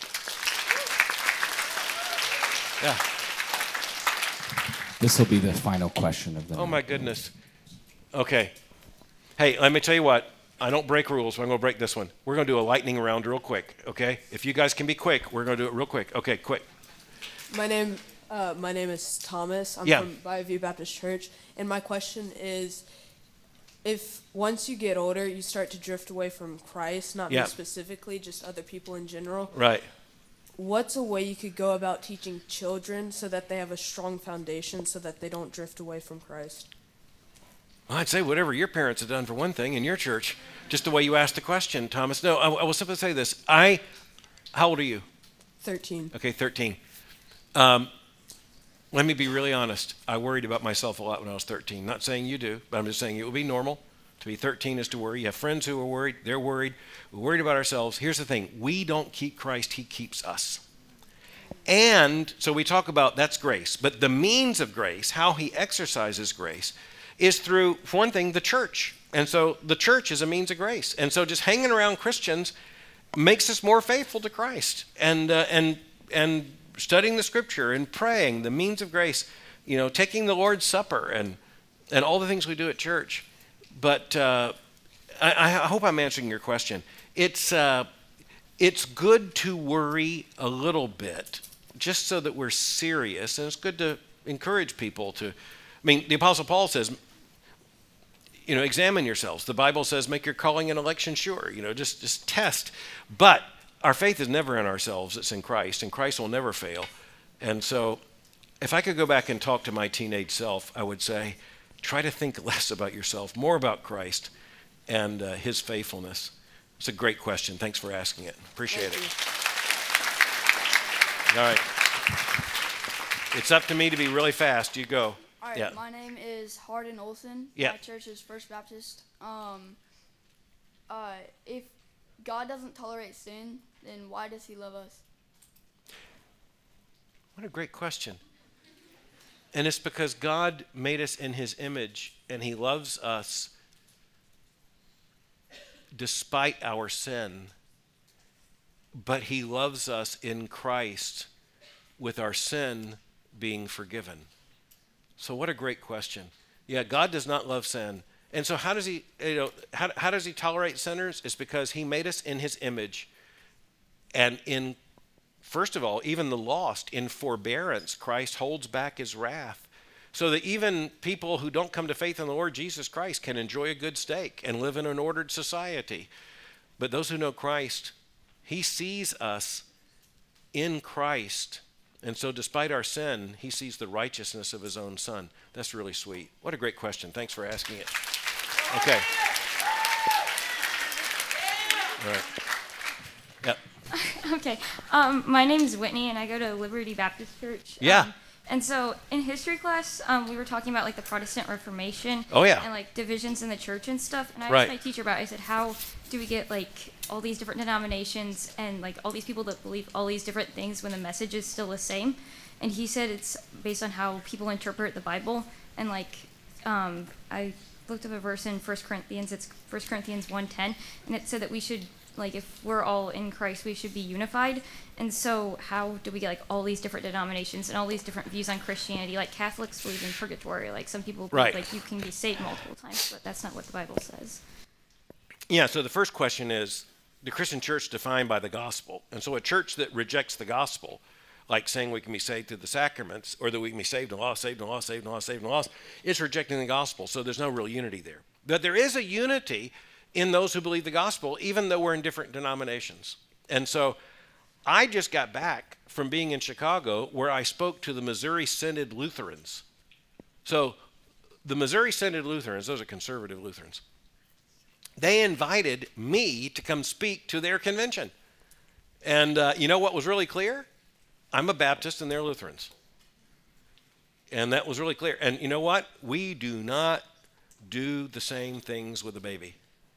Yeah. This will be the final question of the Oh, night. my goodness. Okay. Hey, let me tell you what. I don't break rules, but I'm going to break this one. We're going to do a lightning round real quick, okay? If you guys can be quick, we're going to do it real quick. Okay, quick. My name, uh, my name is Thomas. I'm Yeah. from Bayview Baptist Church, and my question is, if once you get older, you start to drift away from Christ, not Yeah. me specifically, just other people in general. Right. What's a way you could go about teaching children so that they have a strong foundation, so that they don't drift away from Christ? Well, I'd say whatever your parents have done for one thing in your church, just the way you asked the question, Thomas. No, I, I will simply say this. I, how old are you? Thirteen. Okay, thirteen. Um, let me be really honest. I worried about myself a lot when I was thirteen. Not saying you do, but I'm just saying it would be normal to be thirteen is to worry. You have friends who are worried. They're worried. We're worried about ourselves. Here's the thing. We don't keep Christ. He keeps us. And so we talk about that's grace. But the means of grace, how he exercises grace, is through, for one thing, the church. And so the church is a means of grace. And so just hanging around Christians makes us more faithful to Christ. And uh, and and studying the scripture and praying, the means of grace, you know, taking the Lord's Supper and and all the things we do at church. But uh, I, I hope I'm answering your question. It's uh, it's good to worry a little bit, just so that we're serious, and it's good to encourage people to. I mean, the Apostle Paul says, you know, examine yourselves. The Bible says, make your calling and election sure. You know, just just test. But our faith is never in ourselves; it's in Christ, and Christ will never fail. And so, if I could go back and talk to my teenage self, I would say, try to think less about yourself, more about Christ and uh, His faithfulness. It's a great question. Thanks for asking it. Appreciate it. All right. It's up to me to be really fast. You go. All right. Yeah. My name is Hardin Olson. Yeah. My church is First Baptist. Um. Uh. If God doesn't tolerate sin, then why does He love us? What a great question. And it's because God made us in His image, and He loves us despite our sin. But He loves us in Christ with our sin being forgiven. So what a great question. Yeah, God does not love sin. And so how does He, you know, how, how does He tolerate sinners? It's because He made us in His image. And in, first of all, even the lost, in forbearance, Christ holds back His wrath, so that even people who don't come to faith in the Lord Jesus Christ can enjoy a good steak and live in an ordered society. But those who know Christ, He sees us in Christ. And so despite our sin, He sees the righteousness of His own Son. That's really sweet. What a great question. Thanks for asking it. Okay. All right. Yep. Okay. Um, my name is Whitney, and I go to Liberty Baptist Church. Yeah. Um, and so in history class, um, we were talking about like the Protestant Reformation. Oh, yeah. And like divisions in the church and stuff. And I Right. asked my teacher about it. I said, how do we get like all these different denominations and like all these people that believe all these different things when the message is still the same? And he said it's based on how people interpret the Bible. And like um, I looked up a verse in First Corinthians. It's First Corinthians one ten, and it said that we should, like, if we're all in Christ, we should be unified. And so how do we get like all these different denominations and all these different views on Christianity? Like Catholics believe in purgatory. Like some people believe Right. like you can be saved multiple times, but that's not what the Bible says. Yeah, so the first question is, the Christian church defined by the gospel. And so a church that rejects the gospel, like saying we can be saved through the sacraments, or that we can be saved and lost, saved and lost, saved and lost, saved and lost, is rejecting the gospel. So there's no real unity there. But there is a unity in those who believe the gospel, even though we're in different denominations. And so I just got back from being in Chicago, where I spoke to the Missouri Synod Lutherans. So the Missouri Synod Lutherans, those are conservative Lutherans, they invited me to come speak to their convention. And uh, you know what was really clear? I'm a Baptist and they're Lutherans. And that was really clear. And you know what? We do not do the same things with a baby.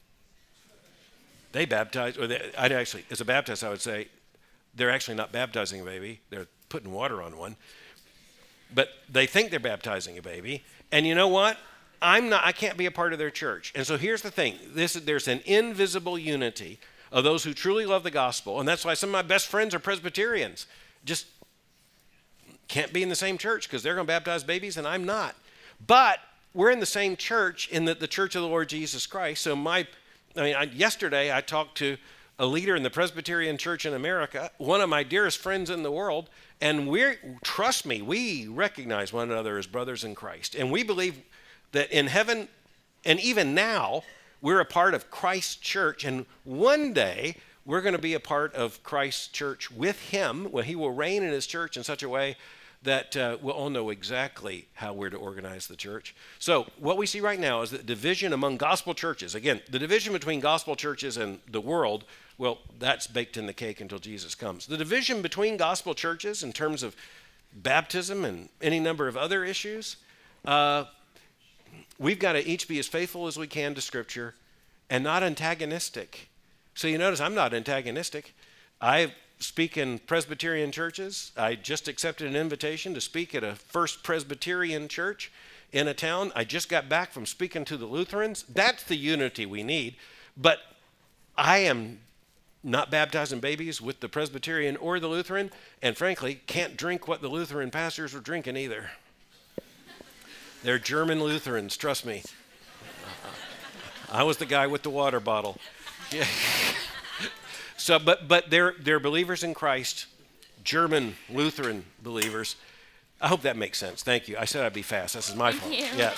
They baptize, or they, I'd actually, as a Baptist, I would say, they're actually not baptizing a baby. They're putting water on one. But they think they're baptizing a baby. And you know what? I'm not, I can't be a part of their church. And so here's the thing. This, there's an invisible unity of those who truly love the gospel. And that's why some of my best friends are Presbyterians. Just can't be in the same church because they're going to baptize babies and I'm not. But we're in the same church in the, the Church of the Lord Jesus Christ. So my, I mean, I, yesterday I talked to a leader in the Presbyterian Church in America, one of my dearest friends in the world, and we're, trust me, we recognize one another as brothers in Christ. And we believe that in heaven, and even now, we're a part of Christ's church, and one day we're going to be a part of Christ's church with him, when he will reign in his church in such a way that uh, we'll all know exactly how we're to organize the church. So what we see right now is the division among gospel churches. Again, the division between gospel churches and the world, well, that's baked in the cake until Jesus comes. The division between gospel churches in terms of baptism and any number of other issues, uh, we've got to each be as faithful as we can to Scripture and not antagonistic. So you notice I'm not antagonistic. I speak in Presbyterian churches. I just accepted an invitation to speak at a First Presbyterian church in a town. I just got back from speaking to the Lutherans. That's the unity we need. But I am not baptizing babies with the Presbyterian or the Lutheran, and frankly, can't drink what the Lutheran pastors were drinking either. They're German Lutherans, trust me. I was the guy with the water bottle. Yeah. So, but but they're they're believers in Christ, German Lutheran believers. I hope that makes sense. Thank you. I said I'd be fast. This is my fault. Thank you. Yeah.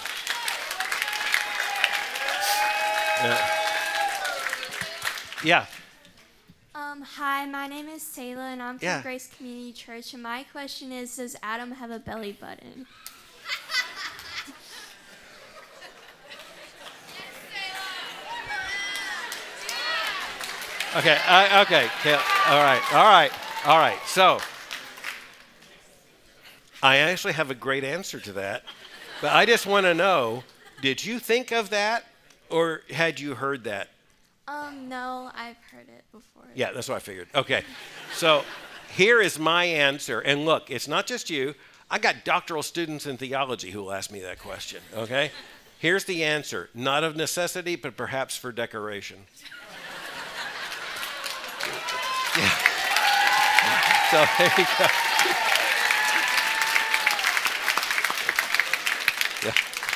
Yeah. Yeah. Um, hi, my name is Sayla, and I'm from Yeah. Grace Community Church. And my question is, does Adam have a belly button? Okay, I, okay, okay, all right, all right, all right. So, I actually have a great answer to that, but I just want to know, did you think of that, or had you heard that? Um, no, I've heard it before. Yeah, that's what I figured. Okay, so here is my answer, and look, it's not just you. I got doctoral students in theology who will ask me that question, okay? Here's the answer, not of necessity, but perhaps for decoration. Yeah. So there you go. Yeah.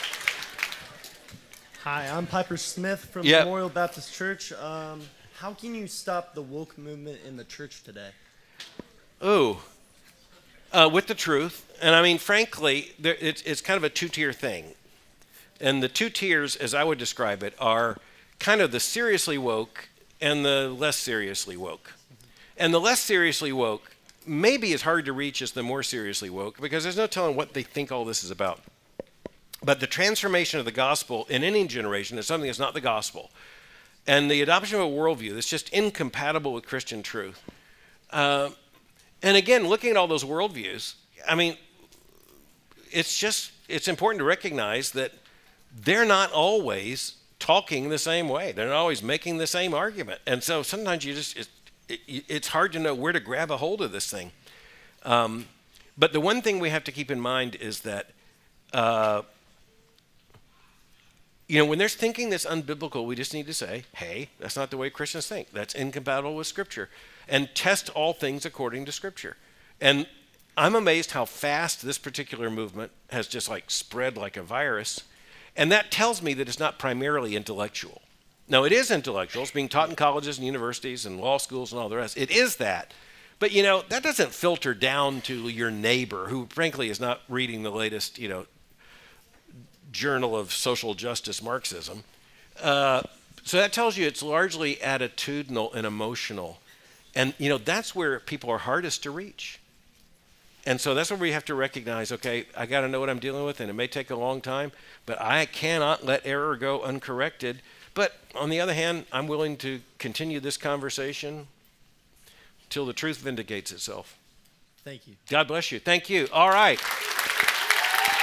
Hi, I'm Piper Smith from Yep. Memorial Baptist Church. Um, how can you stop the woke movement in the church today? Ooh, uh, with the truth. And I mean, frankly, there, it's, it's kind of a two-tier thing. And the two tiers, as I would describe it, are kind of the seriously woke and the less seriously woke. And the less seriously woke maybe as hard to reach as the more seriously woke, because there's no telling what they think all this is about. But the transformation of the gospel in any generation is something that's not the gospel. And the adoption of a worldview that's just incompatible with Christian truth. Uh, and again, looking at all those worldviews, I mean, it's just, it's important to recognize that they're not always talking the same way. They're not always making the same argument. And so sometimes you just, it, it, it's hard to know where to grab a hold of this thing. Um, but the one thing we have to keep in mind is that, uh, you know, when there's thinking that's unbiblical, we just need to say, hey, that's not the way Christians think. That's incompatible with Scripture. And test all things according to Scripture. And I'm amazed how fast this particular movement has just like spread like a virus. And that tells me that it's not primarily intellectual. Now, it is intellectual. It's being taught in colleges and universities and law schools and all the rest. It is that. But, you know, that doesn't filter down to your neighbor who, frankly, is not reading the latest, you know, journal of social justice Marxism. Uh, so that tells you it's largely attitudinal and emotional. And, you know, that's where people are hardest to reach. And so that's where we have to recognize, okay, I got to know what I'm dealing with, and it may take a long time, but I cannot let error go uncorrected. But on the other hand, I'm willing to continue this conversation till the truth vindicates itself. Thank you. God bless you. Thank you. All right.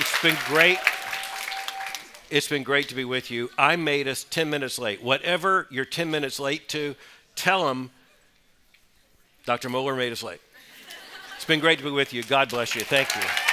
It's been great. It's been great to be with you. I made us ten minutes late. Whatever you're ten minutes late to, tell them Doctor Moeller made us late. It's been great to be with you. God bless you. Thank you.